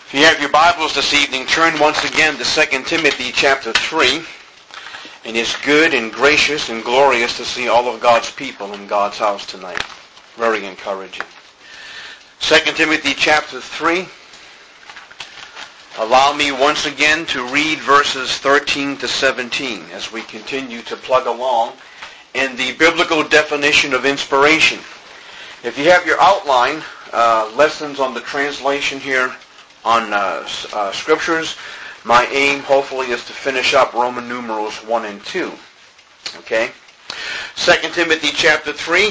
If you have your Bibles this evening, turn once again to 2 Timothy chapter 3. And it's good and gracious and glorious to see all of God's people in God's house tonight. Very encouraging. 2 Timothy chapter 3. Allow me once again to read verses 13 to 17 as we continue to plug along in the biblical definition of inspiration. If you have your outline, lessons on the translation here on scriptures, my aim hopefully is to finish up Roman numerals 1 and 2. Okay? 2 Timothy chapter 3,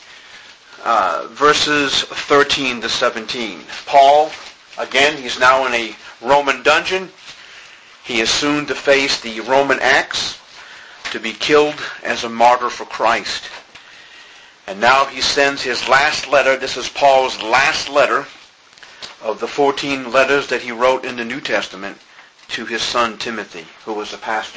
verses 13 to 17. Paul, again, he's now in a Roman dungeon. He is soon to face the Roman axe, to be killed as a martyr for Christ. And now he sends his last letter. This is Paul's last letter of the 14 letters that he wrote in the New Testament to his son Timothy, who was a pastor.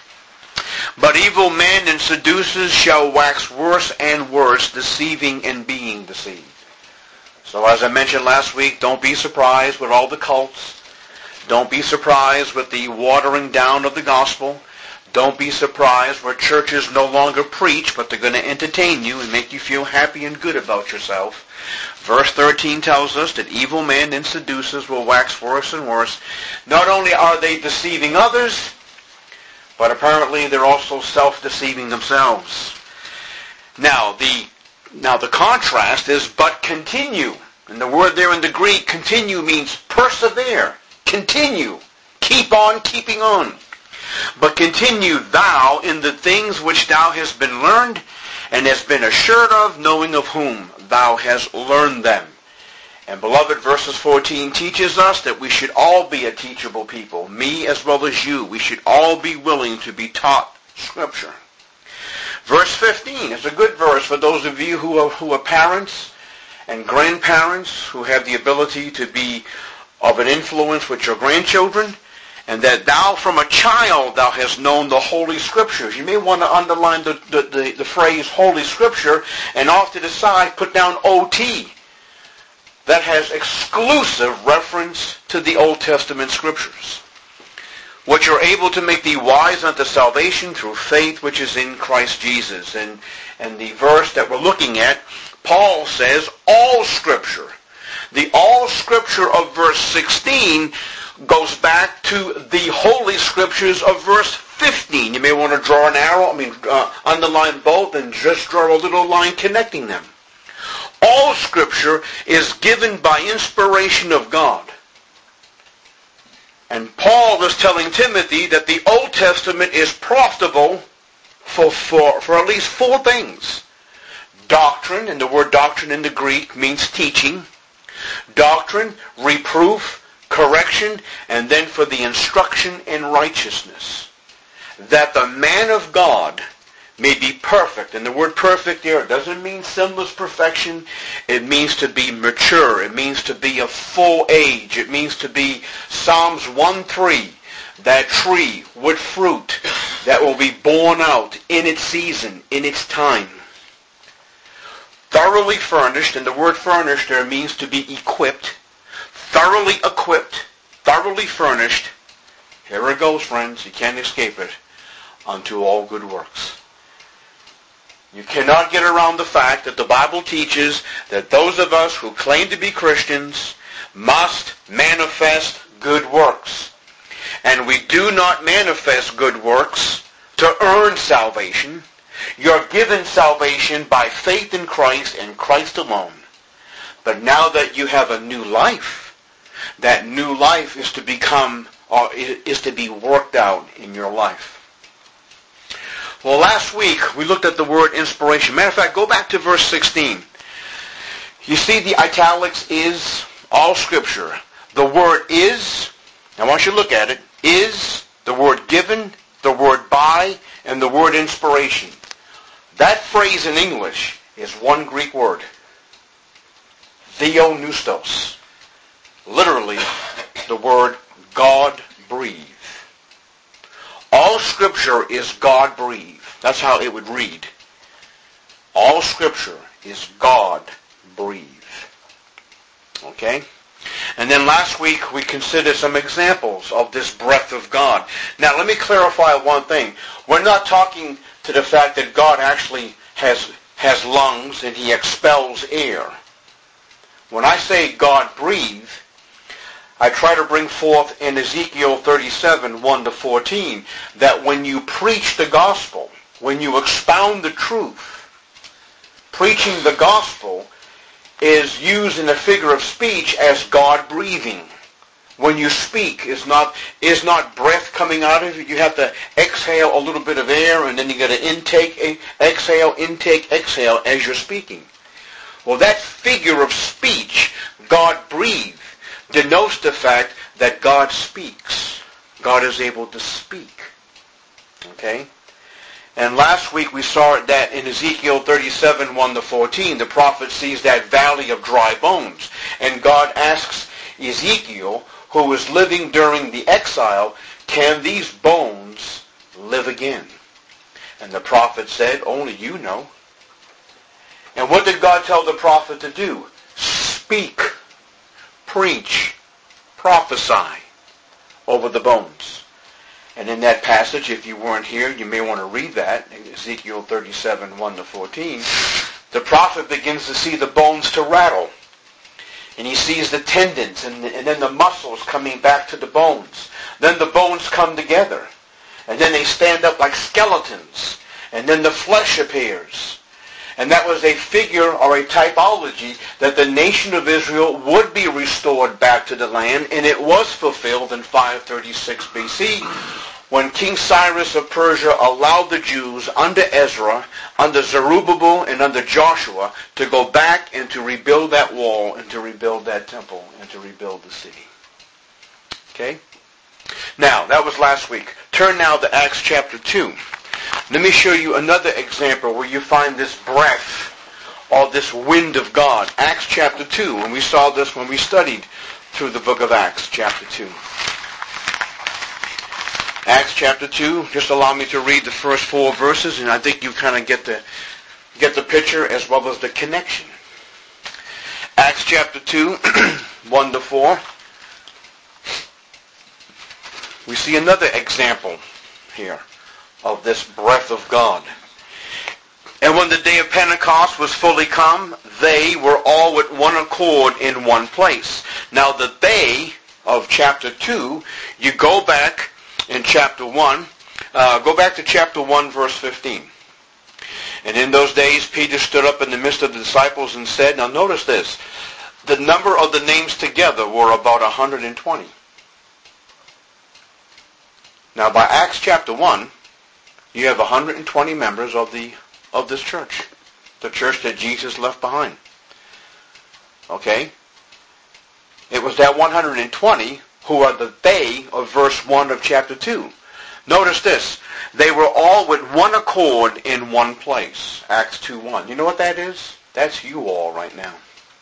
But evil men and seducers shall wax worse and worse, deceiving and being deceived. So as I mentioned last week, don't be surprised with all the cults. Don't be surprised with the watering down of the gospel. Don't be surprised where churches no longer preach, but they're going to entertain you and make you feel happy and good about yourself. Verse 13 tells us that evil men and seducers will wax worse and worse. Not only are they deceiving others, but apparently they're also self-deceiving themselves. Now the contrast is but continue. And the word there in the Greek, continue, means persevere. Continue. Keep on keeping on. But continue thou in the things which thou hast been learned, and hast been assured of, knowing of whom thou hast learned them. And beloved, verses 14 teaches us that we should all be a teachable people, me as well as you. We should all be willing to be taught Scripture. Verse 15 is a good verse for those of you who are parents and grandparents, who have the ability to be of an influence with your grandchildren, and that thou from a child thou hast known the Holy Scriptures. You may want to underline the phrase Holy Scripture, and off to the side put down OT. That has exclusive reference to the Old Testament Scriptures. What you're able to make thee wise unto salvation through faith which is in Christ Jesus. And the verse that we're looking at, Paul says all Scripture. The all Scripture of verse 16 goes back to the Holy Scriptures of verse 15. You may want to draw an arrow, underline both and just draw a little line connecting them. All Scripture is given by inspiration of God. And Paul is telling Timothy that the Old Testament is profitable for at least 4 things. Doctrine, and the word doctrine in the Greek means teaching. Doctrine, reproof, correction, and then for the instruction in righteousness, that the man of God may be perfect. And the word perfect here doesn't mean sinless perfection. It means to be mature. It means to be of full age. It means to be Psalms 1:3, that tree with fruit that will be borne out in its season, in its time. Thoroughly furnished, and the word furnished there means to be equipped. Thoroughly equipped, thoroughly furnished, here it goes, friends, you can't escape it, unto all good works. You cannot get around the fact that the Bible teaches that those of us who claim to be Christians must manifest good works. And we do not manifest good works to earn salvation. You're given salvation by faith in Christ and Christ alone. But now that you have a new life, that new life is to become, or is to be worked out in your life. Well, last week we looked at the word inspiration. Matter of fact, go back to verse 16. You see the italics is all Scripture. The word is, I want you to look at it, is, the word given, the word by, and the word inspiration. That phrase in English is one Greek word. Theopneustos. Literally, the word God-breathed. All Scripture is God-breathed. That's how it would read. All Scripture is God-breathed. Okay? And then last week we considered some examples of this breath of God. Now let me clarify one thing. We're not talking to the fact that God actually has lungs and he expels air. When I say God breathe, I try to bring forth in Ezekiel 37, 1-14, that when you preach the gospel, when you expound the truth, preaching the gospel is used in a figure of speech as God breathing. When you speak, is not breath coming out of you. You have to exhale a little bit of air, and then you got to intake, exhale as you're speaking. Well, that figure of speech, God breathe, denotes the fact that God speaks. God is able to speak. Okay? And last week we saw that in Ezekiel 37, 1-14, the prophet sees that valley of dry bones. And God asks Ezekiel, who was living during the exile, can these bones live again? And the prophet said, only you know. And what did God tell the prophet to do? Speak, preach, prophesy over the bones. And in that passage, if you weren't here, you may want to read that, Ezekiel 37, 1-14. The prophet begins to see the bones to rattle. And he sees the tendons and then the muscles coming back to the bones. Then the bones come together. And then they stand up like skeletons. And then the flesh appears. And that was a figure or a typology that the nation of Israel would be restored back to the land, and it was fulfilled in 536 BC when King Cyrus of Persia allowed the Jews under Ezra, under Zerubbabel, and under Joshua to go back and to rebuild that wall and to rebuild that temple and to rebuild the city. Okay? Now, that was last week. Turn now to Acts chapter 2. Let me show you another example where you find this breath or this wind of God. Acts chapter 2, and we saw this when we studied through the book of Acts chapter 2. Acts chapter 2, just allow me to read the first 4 verses, and I think you kind of get the picture as well as the connection. Acts chapter 2, 1-4. We see another example here of this breath of God. And when the day of Pentecost was fully come, they were all with one accord in one place. Now the they of chapter 2, you go back in chapter 1, go back to chapter 1 verse 15. And in those days Peter stood up in the midst of the disciples and said, now notice this, the number of the names together were about 120. Now by Acts chapter 1, you have 120 members of this church. The church that Jesus left behind. Okay? It was that 120 who are the they of verse 1 of chapter 2. Notice this. They were all with one accord in one place. Acts 2:1. You know what that is? That's you all right now.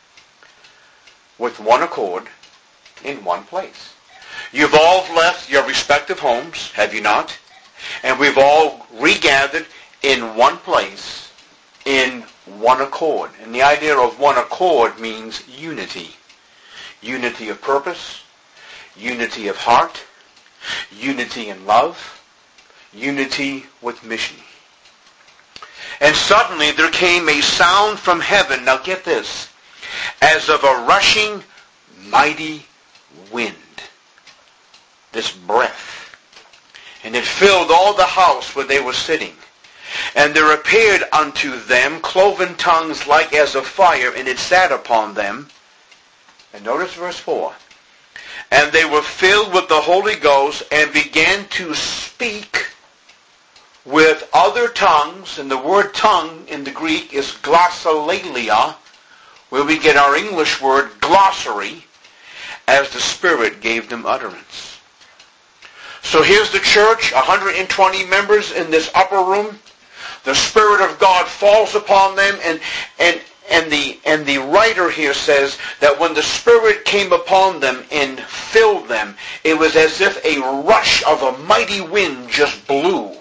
With one accord in one place. You've all left your respective homes, have you not? And we've all regathered in one place, in one accord. And the idea of one accord means unity. Unity of purpose, unity of heart, unity in love, unity with mission. And suddenly there came a sound from heaven, now get this, as of a rushing mighty wind. This breath. And it filled all the house where they were sitting. And there appeared unto them cloven tongues like as of fire, and it sat upon them. And notice verse 4. And they were filled with the Holy Ghost and began to speak with other tongues. And the word tongue in the Greek is glossolalia, where we get our English word glossary, as the Spirit gave them utterance. So here's the church, 120 members in this upper room. The Spirit of God falls upon them, and the writer here says that when the Spirit came upon them and filled them, it was as if a rush of a mighty wind just blew.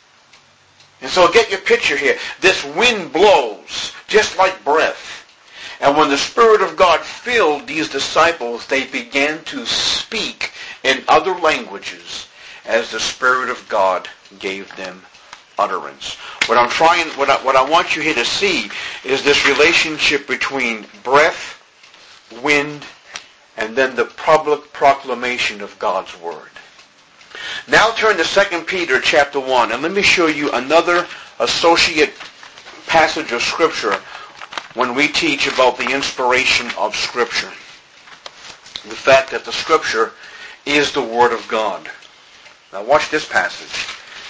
And so get your picture here. This wind blows, just like breath. And when the Spirit of God filled these disciples, they began to speak in other languages as the Spirit of God gave them utterance. What I want you here to see is this relationship between breath, wind, and then the public proclamation of God's Word. Now turn to 2 Peter chapter 1, and let me show you another associate passage of Scripture when we teach about the inspiration of Scripture. The fact that the Scripture is the Word of God. Now watch this passage.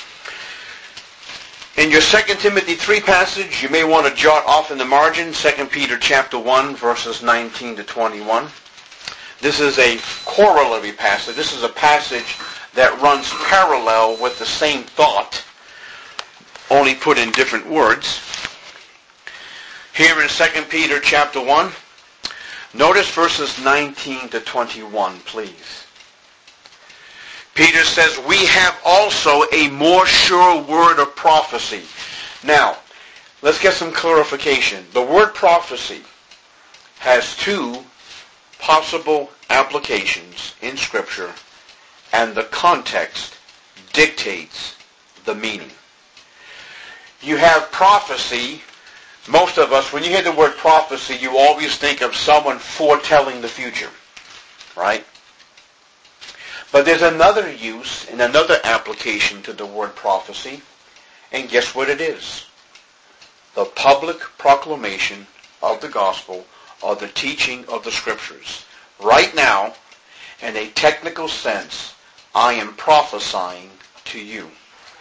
In your 2 Timothy 3 passage, you may want to jot off in the margin, 2 Peter chapter 1, verses 19 to 21. This is a corollary passage. This is a passage that runs parallel with the same thought, only put in different words. Here in 2 Peter chapter 1, notice verses 19 to 21, please. Peter says, we have also a more sure word of prophecy. Now, let's get some clarification. The word prophecy has two possible applications in Scripture, and the context dictates the meaning. You have prophecy. Most of us, when you hear the word prophecy, you always think of someone foretelling the future, right? But there's another use and another application to the word prophecy, and guess what it is? The public proclamation of the gospel or the teaching of the Scriptures. Right now, in a technical sense, I am prophesying to you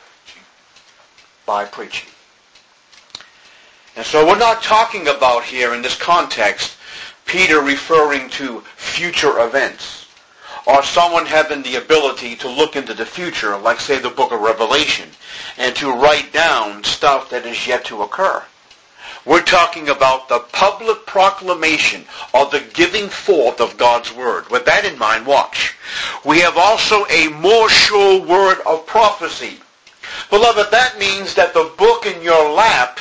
by preaching. And so we're not talking about here in this context Peter referring to future events, or someone having the ability to look into the future, like say the book of Revelation, and to write down stuff that is yet to occur. We're talking about the public proclamation or the giving forth of God's Word. With that in mind, watch. We have also a more sure word of prophecy. Beloved, that means that the book in your lap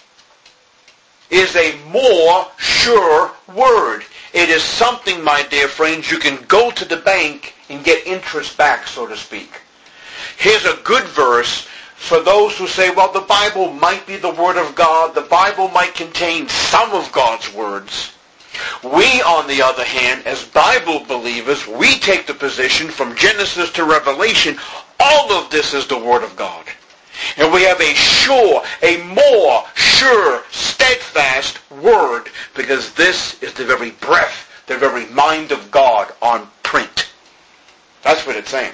is a more sure word. It is something, my dear friends, you can go to the bank and get interest back, so to speak. Here's a good verse for those who say, well, the Bible might be the Word of God. The Bible might contain some of God's words. We, on the other hand, as Bible believers, we take the position from Genesis to Revelation, all of this is the Word of God. And we have a more sure, steadfast Word, because this is the very breath, the very mind of God on print. That's what it's saying.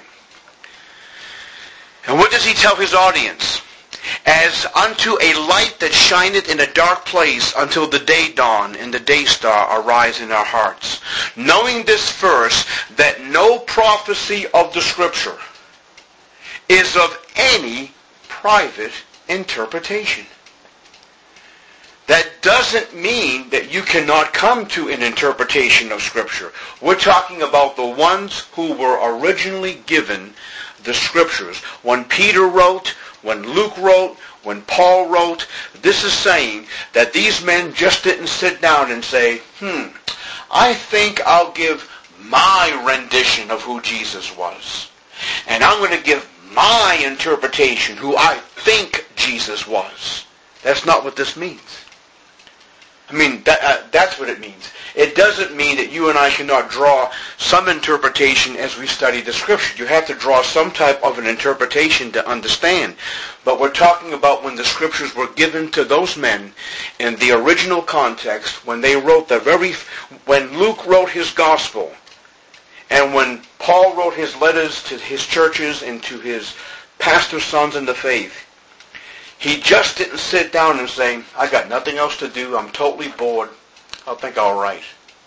And what does he tell his audience? As unto a light that shineth in a dark place until the day dawn and the day star arise in our hearts. Knowing this first, that no prophecy of the Scripture is of any private interpretation. That doesn't mean that you cannot come to an interpretation of Scripture. We're talking about the ones who were originally given the Scriptures. When Peter wrote, when Luke wrote, when Paul wrote, this is saying that these men just didn't sit down and say, I think I'll give my rendition of who Jesus was. And I'm going to give my interpretation who I think Jesus was. That's not what this means. I mean, that's what it means. It doesn't mean that you and I cannot draw some interpretation as we study the Scripture. You have to draw some type of an interpretation to understand. But we're talking about when the Scriptures were given to those men in the original context, when they wrote when Luke wrote his gospel, and when Paul wrote his letters to his churches and to his pastor sons in the faith, he just didn't sit down and say, I got nothing else to do, I'm totally bored, I think I'll write.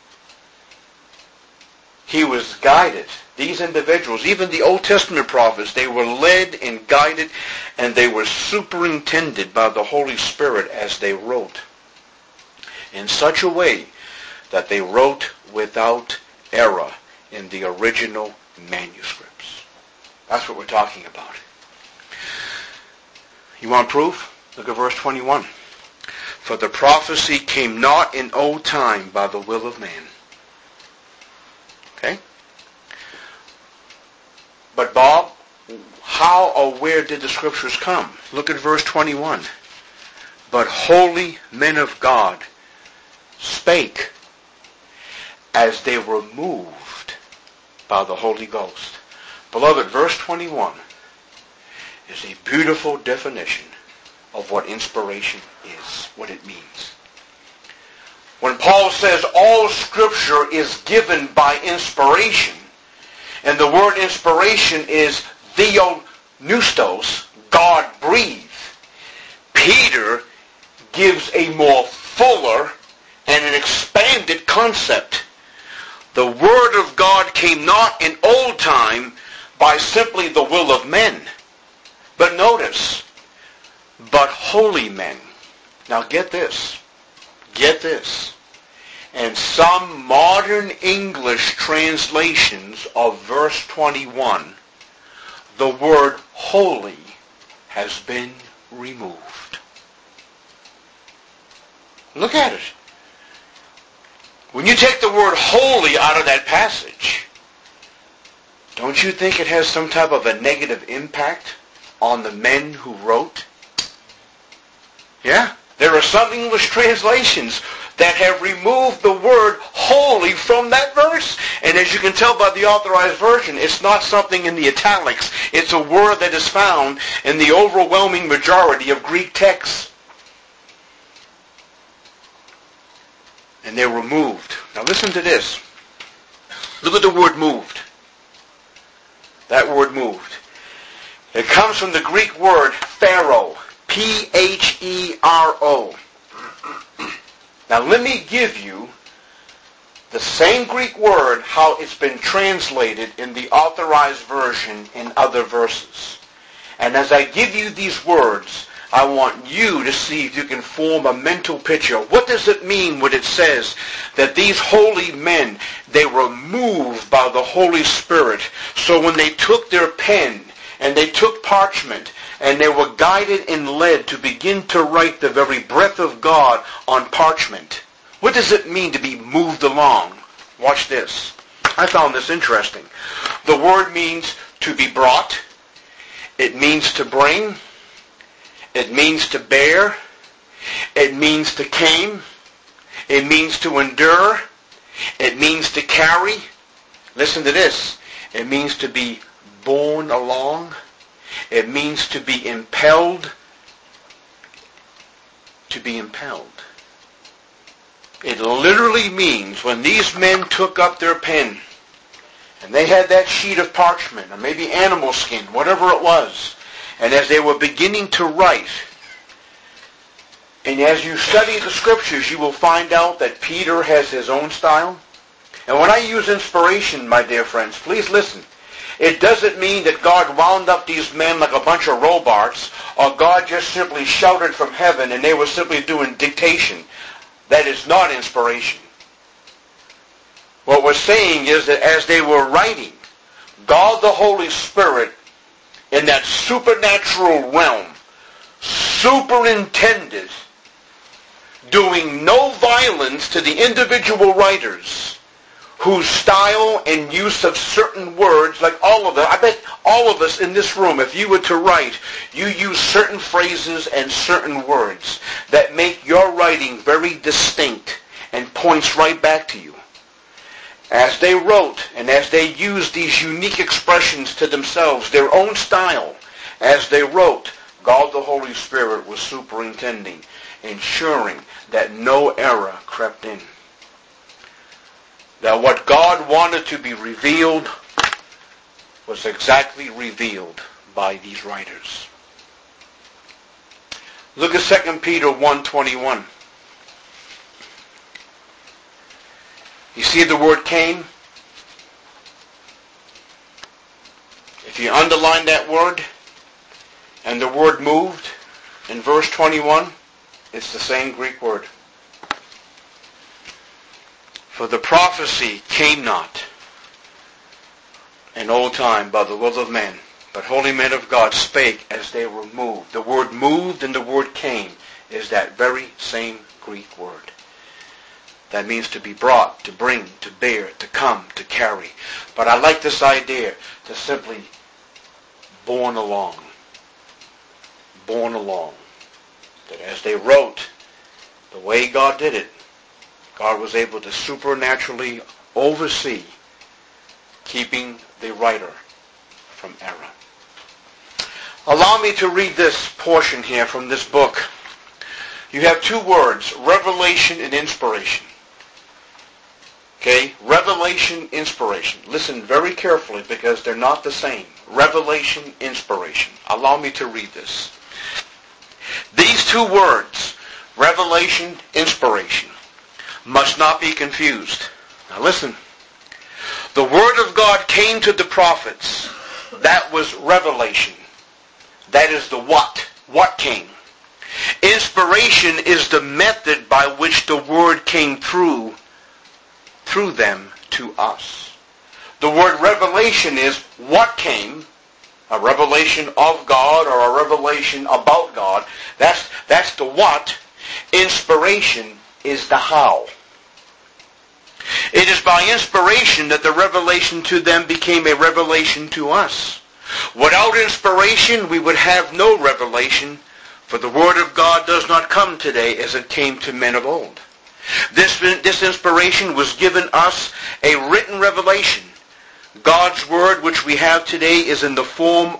He was guided. These individuals, even the Old Testament prophets, they were led and guided, and they were superintended by the Holy Spirit as they wrote, in such a way that they wrote without error in the original manuscripts. That's what we're talking about. You want proof? Look at verse 21. For the prophecy came not in old time by the will of man. Okay? But Bob, how or where did the scriptures come? Look at verse 21. But holy men of God spake as they were moved by the Holy Ghost. Beloved, verse 21 is a beautiful definition of what inspiration is, what it means. When Paul says all Scripture is given by inspiration, and the word inspiration is theopneustos, God-breathed, Peter gives a more fuller and an expanded concept. The Word of God came not in old time by simply the will of men. But notice, but holy men. Now get this. Get this. And some modern English translations of verse 21, the word holy has been removed. Look at it. When you take the word holy out of that passage, don't you think it has some type of a negative impact on the men who wrote? Yeah. There are some English translations that have removed the word holy from that verse. And as you can tell by the Authorized Version, it's not something in the italics. It's a word that is found in the overwhelming majority of Greek texts. And they were moved. Now listen to this. Look at the word moved. That word moved. It comes from the Greek word phero. P-H-E-R-O. Now let me give you the same Greek word, how it's been translated in the Authorized Version in other verses. And as I give you these words, I want you to see if you can form a mental picture. What does it mean when it says that these holy men, they were moved by the Holy Spirit? So when they took their pen and they took parchment and they were guided and led to begin to write the very breath of God on parchment, what does it mean to be moved along? Watch this. I found this interesting. The word means to be brought. It means to bring. It means to bear. It means to came. It means to endure. It means to carry. Listen to this. It means to be borne along. It means to be impelled. To be impelled. It literally means when these men took up their pen and they had that sheet of parchment or maybe animal skin, whatever it was, and as they were beginning to write, and as you study the Scriptures, you will find out that Peter has his own style. And when I use inspiration, my dear friends, please listen. It doesn't mean that God wound up these men like a bunch of robots, or God just simply shouted from heaven and they were simply doing dictation. That is not inspiration. What we're saying is that as they were writing, God the Holy Spirit in that supernatural realm superintended doing no violence to the individual writers whose style and use of certain words, like all of them, I bet all of us in this room, if you were to write, you use certain phrases and certain words that make your writing very distinct and points right back to you. As they wrote and as they used these unique expressions to themselves, their own style, as they wrote, God the Holy Spirit was superintending, ensuring that no error crept in. That what God wanted to be revealed was exactly revealed by these writers. Look at 2 Peter 1:21. You see the word came? If you underline that word and the word moved in verse 21, it's the same Greek word. For the prophecy came not in old time by the will of men, but holy men of God spake as they were moved. The word moved and the word came is that very same Greek word. That means to be brought, to bring, to bear, to come, to carry. But I like this idea to simply borne along. Borne along. That as they wrote, the way God did it, God was able to supernaturally oversee keeping the writer from error. Allow me to read this portion here from this book. You have two words, revelation and inspiration. Okay? Revelation, inspiration. Listen very carefully because they're not the same. Revelation, inspiration. Allow me to read this. These two words, revelation, inspiration, must not be confused. Now listen. The Word of God came to the prophets. That was revelation. That is the what. What came. Inspiration is the method by which the Word came through them to us. The word revelation is what came, a revelation of God or a revelation about God. That's the what. Inspiration is the how. It is by inspiration that the revelation to them became a revelation to us. Without inspiration, we would have no revelation, for the Word of God does not come today as it came to men of old. This inspiration was given us a written revelation. God's Word, which we have today, is in the form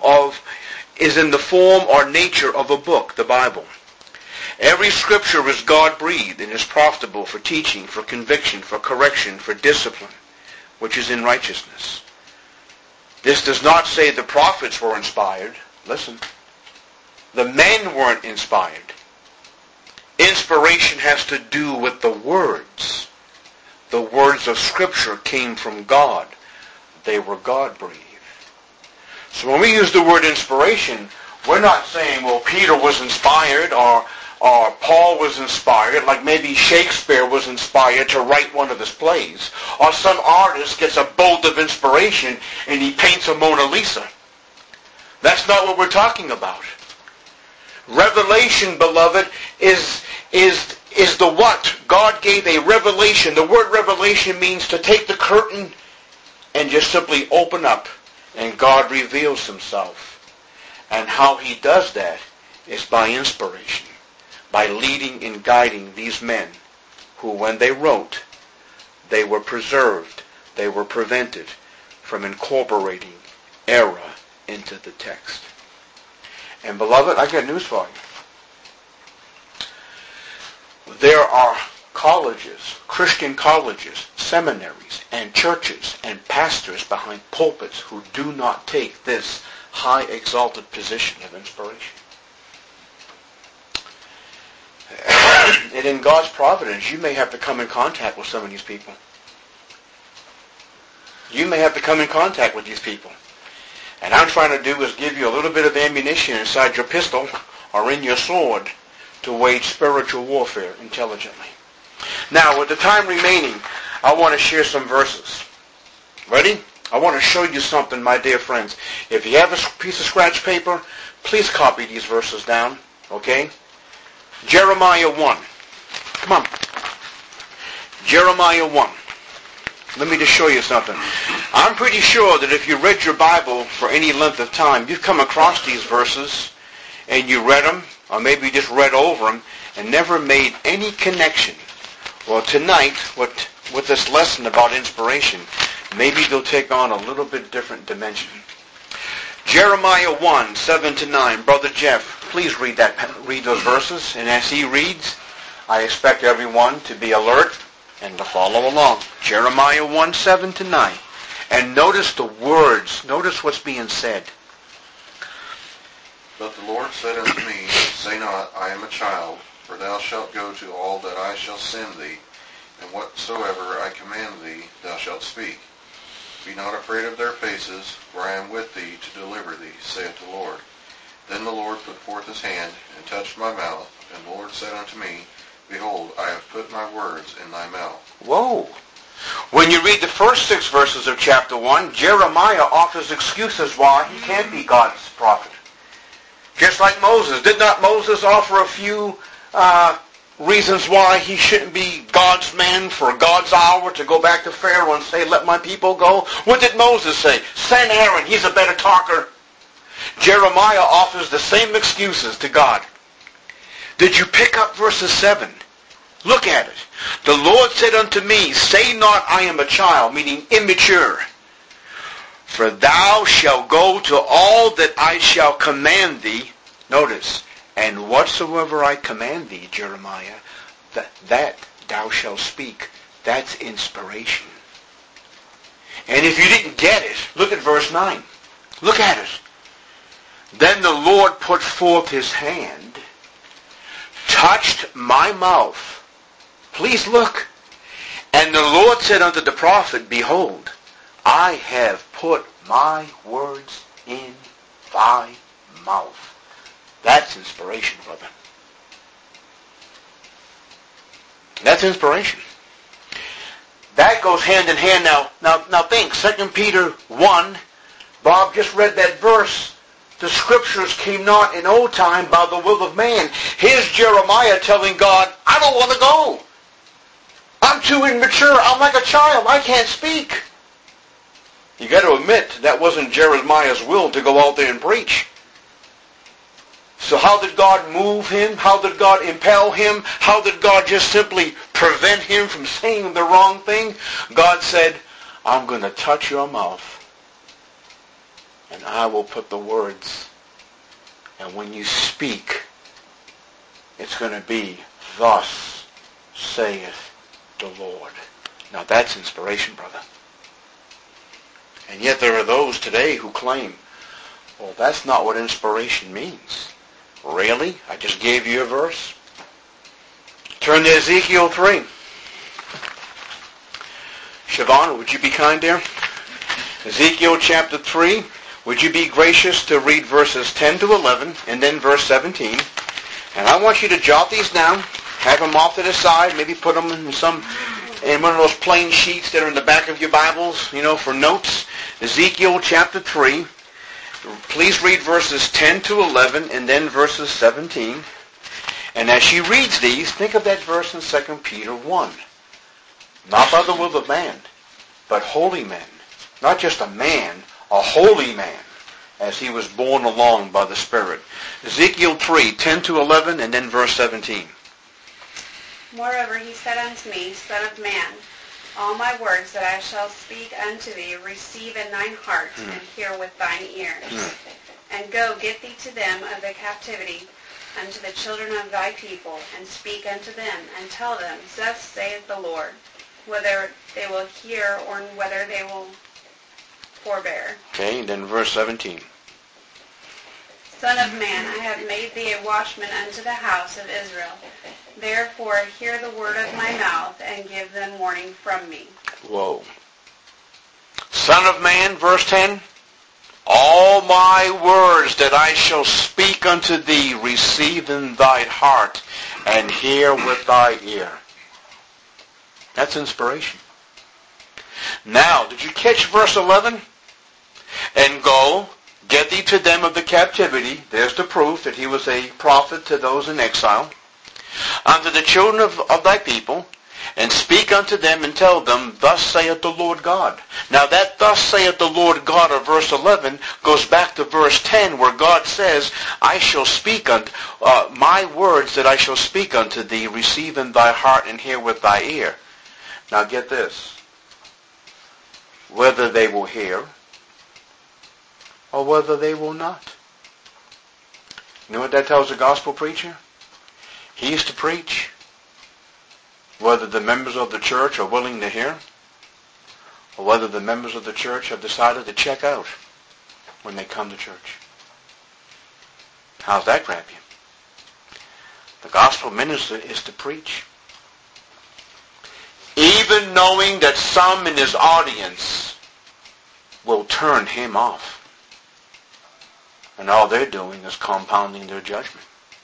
or nature of a book, the Bible. Every Scripture is God-breathed and is profitable for teaching, for conviction, for correction, for discipline, which is in righteousness. This does not say the prophets were inspired. Listen. The men weren't inspired. Inspiration has to do with the words. The words of Scripture came from God. They were God-breathed. So when we use the word inspiration, we're not saying, well, Peter was inspired or Paul was inspired, like maybe Shakespeare was inspired to write one of his plays. Or some artist gets a bolt of inspiration and he paints a Mona Lisa. That's not what we're talking about. Revelation, beloved, is the what. God gave a revelation. The word revelation means to take the curtain and just simply open up, and God reveals himself. And how he does that is by inspiration, by leading and guiding these men who, when they wrote, they were preserved, they were prevented from incorporating error into the text. And beloved, I got news for you. There are colleges, Christian colleges, seminaries, and churches and pastors behind pulpits who do not take this high exalted position of inspiration. And in God's providence, you may have to come in contact with some of these people. You may have to come in contact with these people. And I'm trying to do is give you a little bit of ammunition inside your pistol or in your sword to wage spiritual warfare intelligently. Now, with the time remaining, I want to share some verses. Ready? I want to show you something, my dear friends. If you have a piece of scratch paper, please copy these verses down, okay? Jeremiah 1. Come on. Jeremiah 1. Let me just show you something. I'm pretty sure that if you read your Bible for any length of time, you've come across these verses and you read them, or maybe you just read over them and never made any connection. Well, tonight, with this lesson about inspiration, maybe they'll take on a little bit different dimension. Jeremiah 1, 7-9. Brother Jeff, please read those verses. And as he reads, I expect everyone to be alert and to follow along. Jeremiah 1, 7-9. And notice the words. Notice what's being said. But the Lord said unto me, Say not, I am a child, for thou shalt go to all that I shall send thee, and whatsoever I command thee, thou shalt speak. Be not afraid of their faces, for I am with thee to deliver thee, saith the Lord. Then the Lord put forth his hand, and touched my mouth, and the Lord said unto me, Behold, I have put my words in thy mouth. Whoa. When you read the first 6 verses of chapter 1, Jeremiah offers excuses why he can't be God's prophet. Just like Moses. Did not Moses offer a few reasons why he shouldn't be God's man for God's hour to go back to Pharaoh and say, let my people go. What did Moses say? Send Aaron. He's a better talker. Jeremiah offers the same excuses to God. Did you pick up verses 7? Look at it. The Lord said unto me, say not I am a child, meaning immature. For thou shalt go to all that I shall command thee. Notice, and whatsoever I command thee, Jeremiah, that thou shalt speak. That's inspiration. And if you didn't get it, look at verse 9. Look at it. Then the Lord put forth his hand, touched my mouth. Please look. And the Lord said unto the prophet, behold, I have put my words in thy mouth. That's inspiration, brother. That's inspiration. That goes hand in hand now think, 2 Peter 1, Bob just read that verse. The scriptures came not in old time by the will of man. Here's Jeremiah telling God, I don't want to go. I'm too immature. I'm like a child. I can't speak. You got to admit, that wasn't Jeremiah's will to go out there and preach. So how did God move him? How did God impel him? How did God just simply prevent him from saying the wrong thing? God said, I'm going to touch your mouth, and I will put the words. And when you speak, it's going to be, thus saith the Lord. Now that's inspiration, brother. And yet there are those today who claim, well, that's not what inspiration means. Really? I just gave you a verse. Turn to Ezekiel 3. Siobhan, would you be kind, dear? Ezekiel chapter 3. Would you be gracious to read verses 10 to 11 and then verse 17? And I want you to jot these down, have them off to the side, maybe put them in one of those plain sheets that are in the back of your Bibles, for notes. Ezekiel chapter 3. Please read verses 10 to 11 and then verses 17. And as she reads these, think of that verse in 2 Peter 1. Not by the will of man, but holy men. Not just a man, a holy man, as he was borne along by the Spirit. Ezekiel 3, 10 to 11 and then verse 17. Moreover he said unto me, Son of man, all my words that I shall speak unto thee receive in thine heart, and hear with thine ears. And go, get thee to them of the captivity, unto the children of thy people, and speak unto them, and tell them, Thus saith the Lord, whether they will hear or whether they will forbear. Okay, and then verse 17. Son of man, I have made thee a watchman unto the house of Israel. Therefore hear the word of my mouth, and give them warning from me. Whoa. Son of man, verse 10. All my words that I shall speak unto thee receive in thy heart, and hear with thy ear. That's inspiration. Now, did you catch verse 11? And go, get thee to them of the captivity. There's the proof that he was a prophet to those in exile. Unto the children of thy people, and speak unto them and tell them, Thus saith the Lord God. Now that thus saith the Lord God of verse 11 goes back to verse 10 where God says, I shall speak unto my words that I shall speak unto thee, receive in thy heart and hear with thy ear. Now get this. Whether they will hear or whether they will not. You know what that tells a gospel preacher? He used to preach whether the members of the church are willing to hear or whether the members of the church have decided to check out when they come to church. How's that grab you? The gospel minister is to preach, even knowing that some in his audience will turn him off. And all they're doing is compounding their judgment.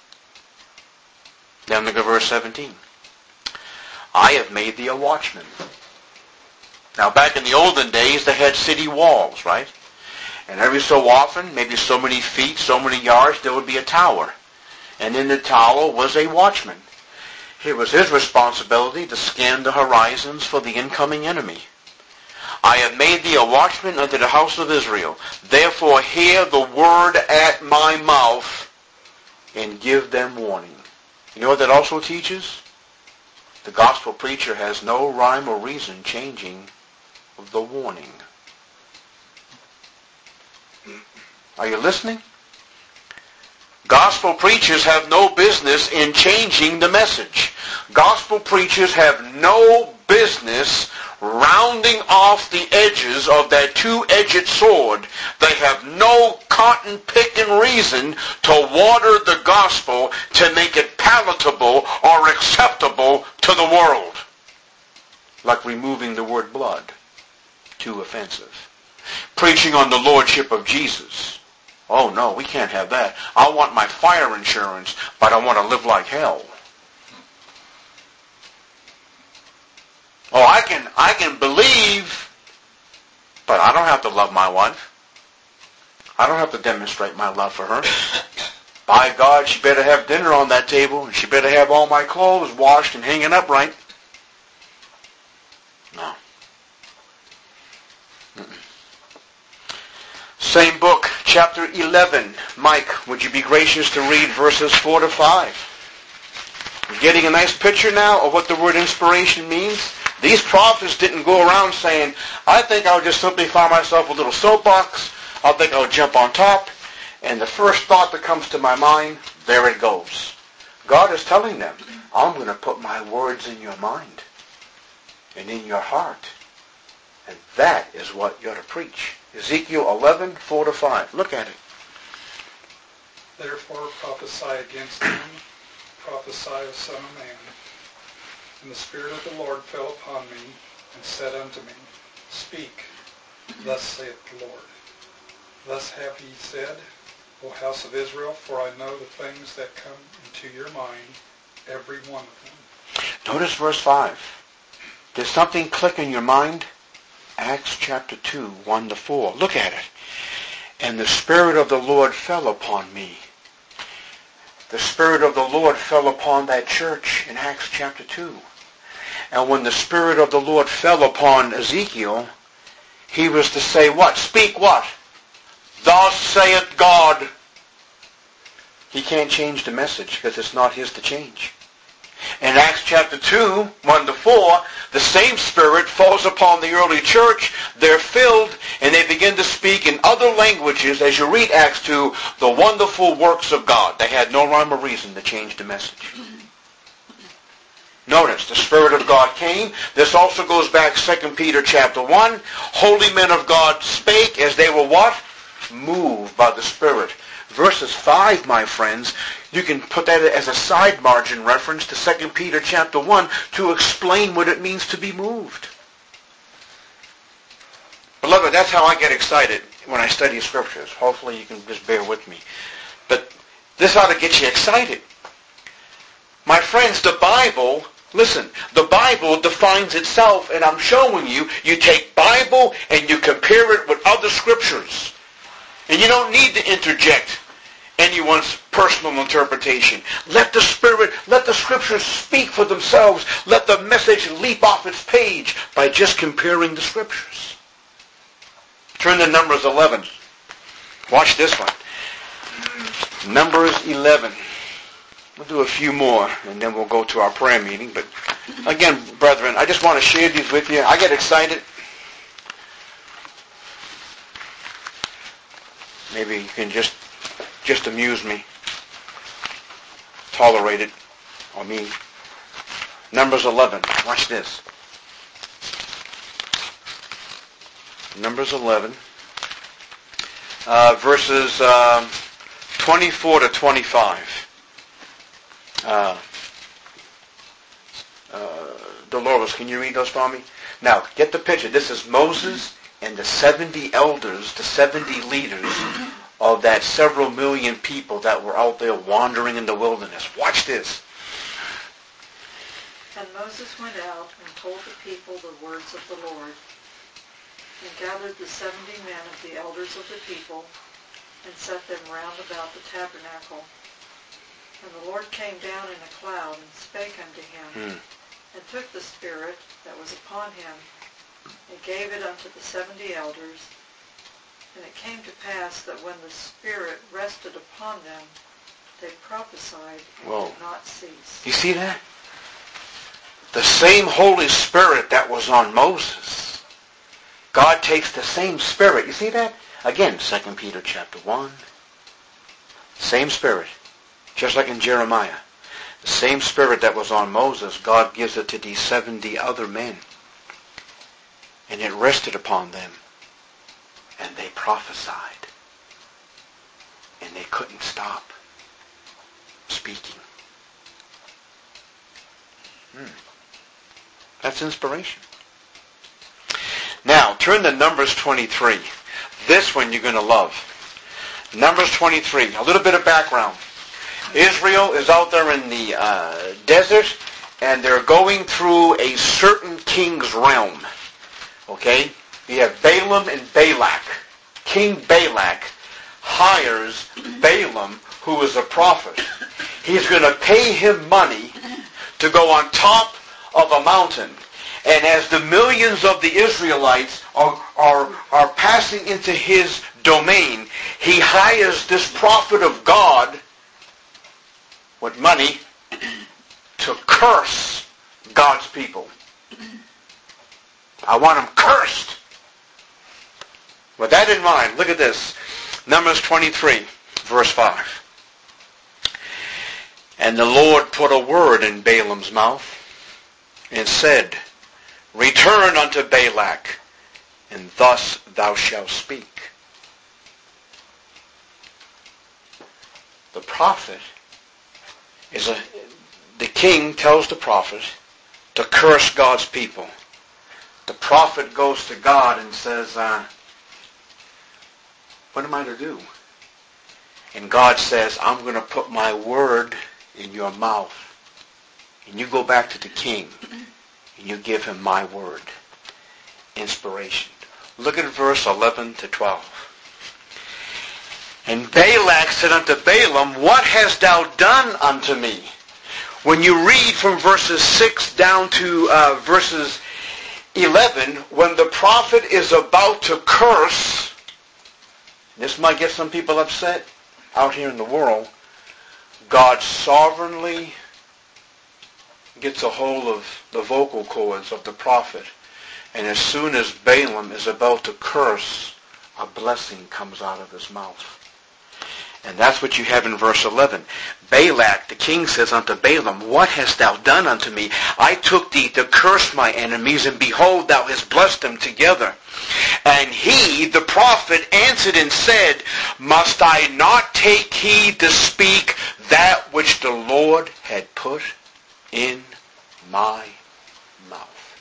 Then look at verse 17. I have made thee a watchman. Now back in the olden days, they had city walls, right? And every so often, maybe so many feet, so many yards, there would be a tower. and in the tower was a watchman. It was his responsibility to scan the horizons for the incoming enemy. I have made thee a watchman unto the house of Israel. Therefore hear the word at my mouth, and give them warning. You know what that also teaches? The gospel preacher has no rhyme or reason changing the warning. Are you listening? Gospel preachers have no business in changing the message. Gospel preachers have no business rounding off the edges of that two-edged sword. They have no cotton-picking reason to water the gospel to make it palatable or acceptable to the world. Like removing the word blood. Too offensive. Preaching on the lordship of Jesus. Oh no, we can't have that. I want my fire insurance, but I want to live like hell. Oh, I can believe, but I don't have to love my wife. I don't have to demonstrate my love for her. By God, she better have dinner on that table, and she better have all my clothes washed and hanging up right. No. Same book, chapter 11. Mike, would you be gracious to read verses 4 to 5? You're getting a nice picture now of what the word inspiration means? These prophets didn't go around saying, I think I'll just simply find myself a little soapbox. I think I'll jump on top. And the first thought that comes to my mind, there it goes. God is telling them, I'm going to put my words in your mind and in your heart. And that is what you're to preach. Ezekiel 11, 4 to 5. Look at it. Therefore prophesy against them, prophesy, O son of man. And the Spirit of the Lord fell upon me, and said unto me, Speak, thus saith the Lord. Thus have he said, O house of Israel, for I know the things that come into your mind, every one of them. Notice verse 5. Did something click in your mind? Acts chapter 2, 1 to 4. Look at it. And the Spirit of the Lord fell upon me. The Spirit of the Lord fell upon that church in Acts chapter 2. And when the Spirit of the Lord fell upon Ezekiel, he was to say what? Speak what? Thus saith God. He can't change the message because it's not his to change. In Acts chapter 2, 1 to 4, the same Spirit falls upon the early church. They're filled, and they begin to speak in other languages. As you read Acts 2, the wonderful works of God. They had no rhyme or reason to change the message. Notice, the Spirit of God came. This also goes back 2 Peter chapter 1. Holy men of God spake as they were what? Moved by the Spirit. Verses 5, my friends, you can put that as a side margin reference to 2 Peter chapter 1 to explain what it means to be moved. Beloved, that's how I get excited when I study scriptures. Hopefully you can just bear with me. But this ought to get you excited. My friends, the Bible, listen, the Bible defines itself, and I'm showing you, you take Bible and you compare it with other scriptures. And you don't need to interject anyone's personal interpretation. Let the Spirit, let the Scriptures speak for themselves. Let the message leap off its page by just comparing the Scriptures. Turn to Numbers 11. Watch this one. Numbers 11. We'll do a few more, and then we'll go to our prayer meeting. But again, brethren, I just want to share these with you. I get excited. Maybe you can just amuse me. Tolerate it. I mean, Numbers 11. Watch this. Numbers 11. Verses 24 to 25. Dolores, can you read those for me? Now, get the picture. This is Moses and the 70 elders, the 70 leaders of that several million people that were out there wandering in the wilderness. Watch this. And Moses went out and told the people the words of the Lord, and gathered the 70 men of the elders of the people, and set them round about the tabernacle. And the Lord came down in a cloud and spake unto him, and took the Spirit that was upon him, and gave it unto the 70 elders. And it came to pass that when the Spirit rested upon them, they prophesied and did not cease. You see that? The same Holy Spirit that was on Moses. God takes the same Spirit. You see that? Again, 2 Peter chapter 1. Same Spirit. Just like in Jeremiah. The same Spirit that was on Moses, God gives it to these 70 other men. And it rested upon them. And they prophesied. And they couldn't stop speaking. That's inspiration. Now, turn to Numbers 23. This one you're going to love. Numbers 23. A little bit of background. Israel is out there in the desert, and they're going through a certain king's realm. Okay? You have Balaam and Balak. King Balak hires Balaam, who is a prophet. He's going to pay him money to go on top of a mountain. And as the millions of the Israelites are passing into his domain, he hires this prophet of God with money to curse God's people. I want them cursed. With that in mind, look at this. Numbers 23, verse 5. And the Lord put a word in Balaam's mouth and said, Return unto Balak, and thus thou shalt speak. The prophet the king tells the prophet to curse God's people. The prophet goes to God and says, what am I to do? And God says, I'm going to put my word in your mouth. And you go back to the king and you give him my word. Inspiration. Look at verse 11 to 12. And Balak said unto Balaam, What hast thou done unto me? When you read from verses 6 down to verses 11, when the prophet is about to curse, this might get some people upset out here in the world, God sovereignly gets a hold of the vocal cords of the prophet. And as soon as Balaam is about to curse, a blessing comes out of his mouth. And that's what you have in verse 11. Balak, the king, says unto Balaam, What hast thou done unto me? I took thee to curse my enemies, and behold, thou hast blessed them together. And he, the prophet, answered and said, Must I not take heed to speak that which the Lord had put in my mouth?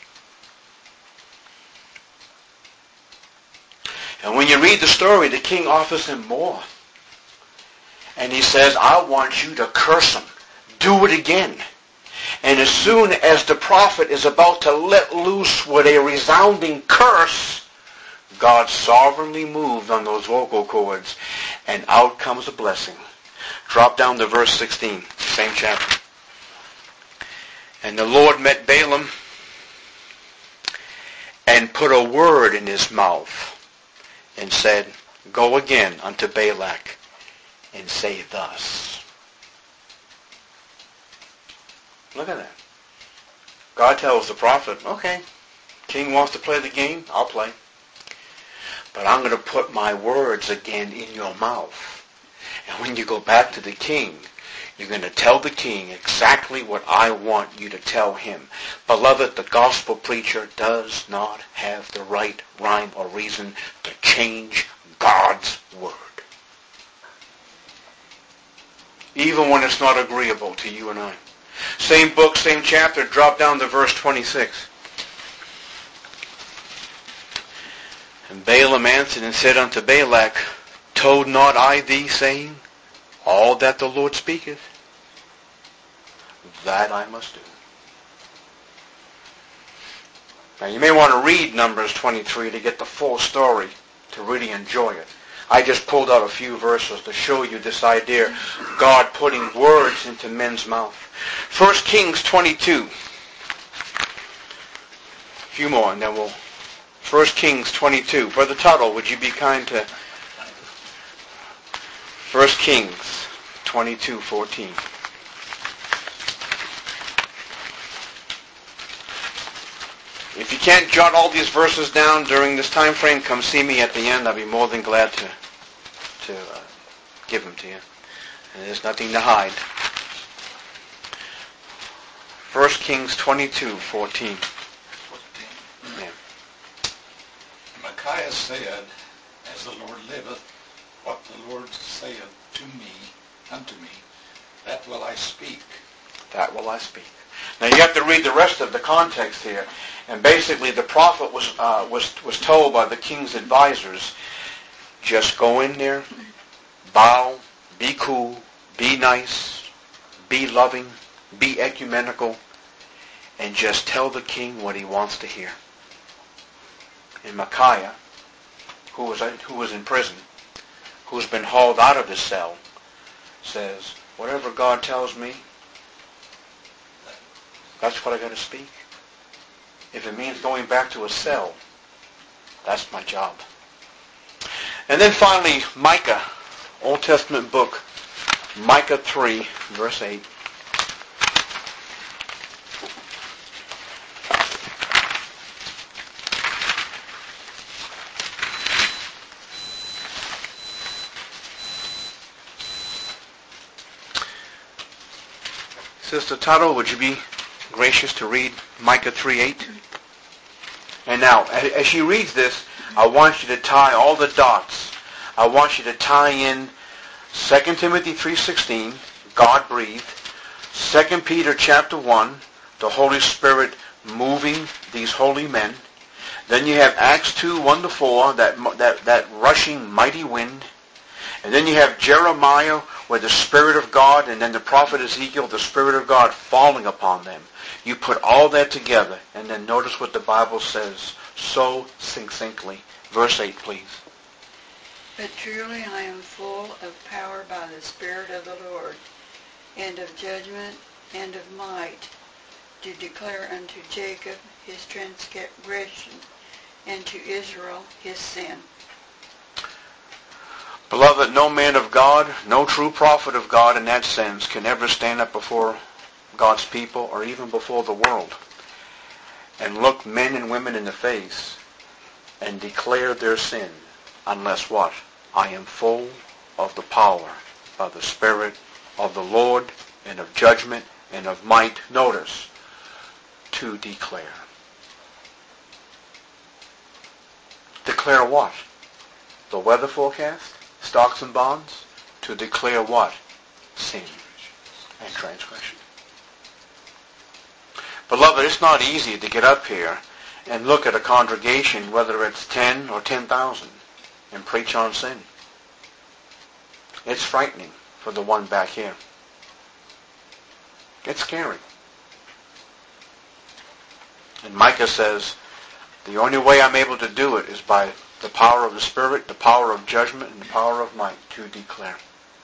And when you read the story, the king offers him more. And he says, I want you to curse him. Do it again. And as soon as the prophet is about to let loose with a resounding curse, God sovereignly moved on those vocal cords, and out comes a blessing. Drop down to verse 16, same chapter. And the Lord met Balaam and put a word in his mouth and said, Go again unto Balak and say thus. Look at that. God tells the prophet, okay, king wants to play the game, I'll play. But I'm going to put my words again in your mouth. And when you go back to the king, you're going to tell the king exactly what I want you to tell him. Beloved, the gospel preacher does not have the right rhyme or reason to change God's word. Even when it's not agreeable to you and I. Same book, same chapter, drop down to verse 26. And Balaam answered and said unto Balak, Told not I thee, saying, All that the Lord speaketh, that I must do. Now you may want to read Numbers 23 to get the full story, to really enjoy it. I just pulled out a few verses to show you this idea, God putting words into men's mouth. 1 Kings 22. A few more and then we'll... 1 Kings 22. Brother Tuttle, would you be kind to... 1 Kings 22:14. If you can't jot all these verses down during this time frame, come see me at the end. I'll be more than glad to give them to you. And there's nothing to hide. 1 Kings 22:14. Yeah. Micaiah said, As the Lord liveth, what the Lord saith unto me, that will I speak. That will I speak. Now you have to read the rest of the context here. And basically the prophet was told by the king's advisors, just go in there, bow, be cool, be nice, be loving, be ecumenical, and just tell the king what he wants to hear. And Micaiah, who was in prison, who's been hauled out of his cell, says, whatever God tells me, that's what I got to speak. If it means going back to a cell, that's my job. And then finally, Micah, Old Testament book, Micah 3, verse 8. Sister Tuttle, would you be gracious to read Micah 3:8? And now, as she reads this, I want you to tie all the dots. I want you to tie in 2 Timothy 3:16, God breathed. 2 Peter chapter 1, the Holy Spirit moving these holy men. Then you have Acts 2, 1-4, that rushing mighty wind. And then you have Jeremiah, where the Spirit of God, and then the prophet Ezekiel, the Spirit of God falling upon them. You put all that together, and then notice what the Bible says so succinctly. Verse 8, please. But truly I am full of power by the Spirit of the Lord, and of judgment and of might, to declare unto Jacob his transgression, and to Israel his sin. Beloved, no man of God, no true prophet of God in that sense can ever stand up before God's people or even before the world and look men and women in the face and declare their sin unless what? I am full of the power of the Spirit of the Lord and of judgment and of might. Notice, to declare. Declare what? The weather forecast? Stocks and bonds? To declare what? Sin and transgression. Beloved, it's not easy to get up here and look at a congregation, whether it's 10 or 10,000, and preach on sin. It's frightening for the one back here. It's scary. And Micah says, the only way I'm able to do it is by the power of the Spirit, the power of judgment, and the power of might to declare.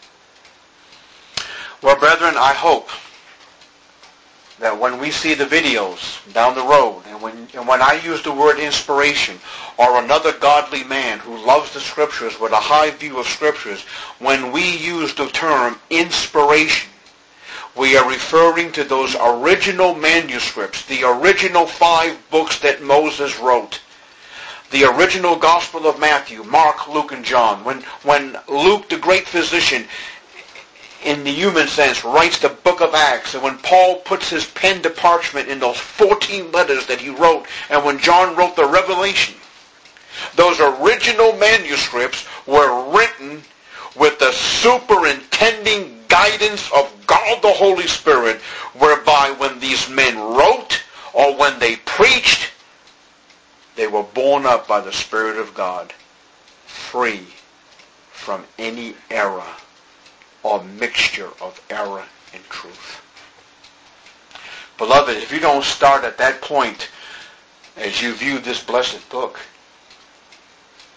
Well, brethren, I hope that when we see the videos down the road, and when I use the word inspiration, or another godly man who loves the Scriptures with a high view of Scriptures, when we use the term inspiration, we are referring to those original manuscripts, the original 5 books that Moses wrote. The original Gospel of Matthew, Mark, Luke, and John. When Luke, the great physician, in the human sense, writes the book of Acts, and when Paul puts his pen to parchment in those 14 letters that he wrote, and when John wrote the Revelation, those original manuscripts were written with the superintending guidance of God the Holy Spirit, whereby when these men wrote or when they preached, they were borne up by the Spirit of God, free from any error or mixture of error and truth. Beloved, if you don't start at that point as you view this blessed book,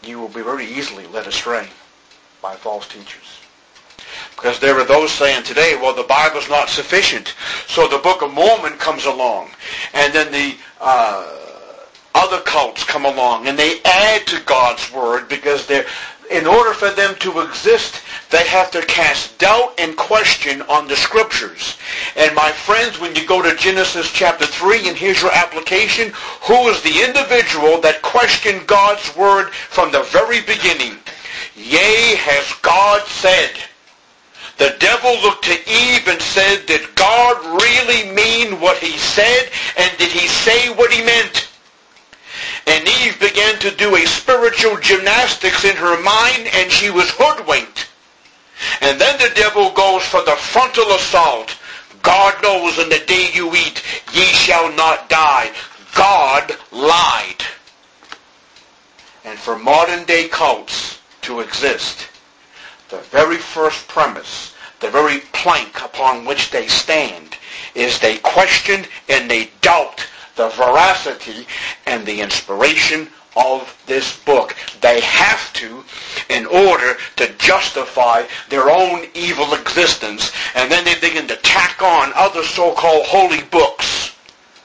you will be very easily led astray by false teachers. Because there are those saying today, well, the Bible's not sufficient. So the Book of Mormon comes along. And then the other cults come along. And they add to God's Word because in order for them to exist, they have to cast doubt and question on the Scriptures. And my friends, when you go to Genesis chapter 3, and here's your application, who is the individual that questioned God's Word from the very beginning? Yea, has God said. The devil looked to Eve and said, did God really mean what he said? And did he say what he meant? And Eve began to do a spiritual gymnastics in her mind, and she was hoodwinked. And then the devil goes for the frontal assault. God knows in the day you eat, ye shall not die. God lied. And for modern day cults to exist, the very first premise, the very plank upon which they stand, is they question and they doubt the veracity and the inspiration of this book. They have to in order to justify their own evil existence, and then they begin to tack on other so-called holy books.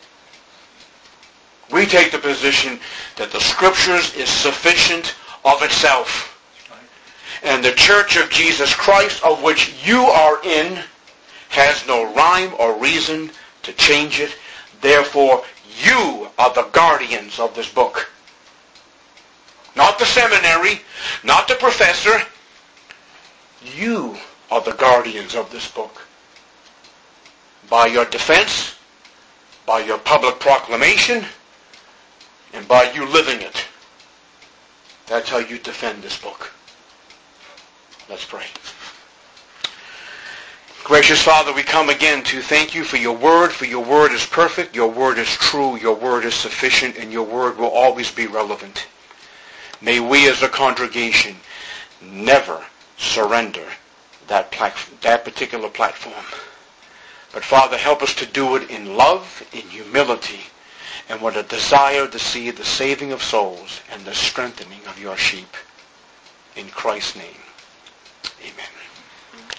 We take the position that the Scriptures is sufficient of itself. And the Church of Jesus Christ, of which you are in, has no rhyme or reason to change it. Therefore, you are the guardians of this book. Not the seminary, not the professor. You are the guardians of this book. By your defense, by your public proclamation, and by you living it. That's how you defend this book. Let's pray. Gracious Father, we come again to thank you for your word is perfect, your word is true, your word is sufficient, and your word will always be relevant. May we as a congregation never surrender that particular platform. But Father, help us to do it in love, in humility, and with a desire to see the saving of souls and the strengthening of your sheep. In Christ's name. Amen.